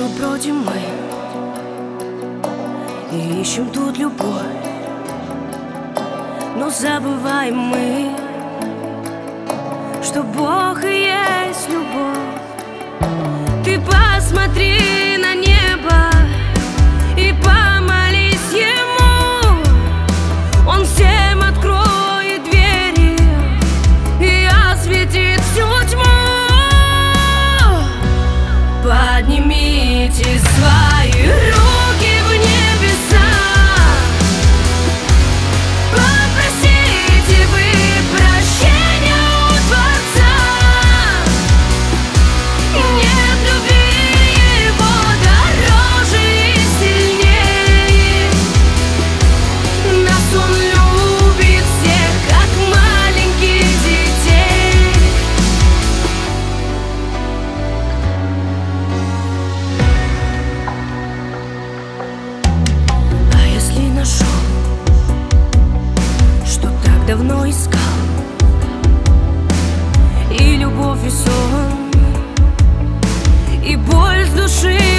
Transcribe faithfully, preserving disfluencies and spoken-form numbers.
миру бродим мы и ищем тут любовь, но забываем мы, что Бог и есть любовь. Ты посмотри на небо и помолись Ему, Он всем откроет двери и осветит всю тьму. Поднимите свои руки в небеса, попросите вы прощения у Творца. Нет любви Его дороже и сильнее. Нас Он любит всех, как маленьких детей. А если нашел, что так давно искал, и любовь, и сон, и боль с души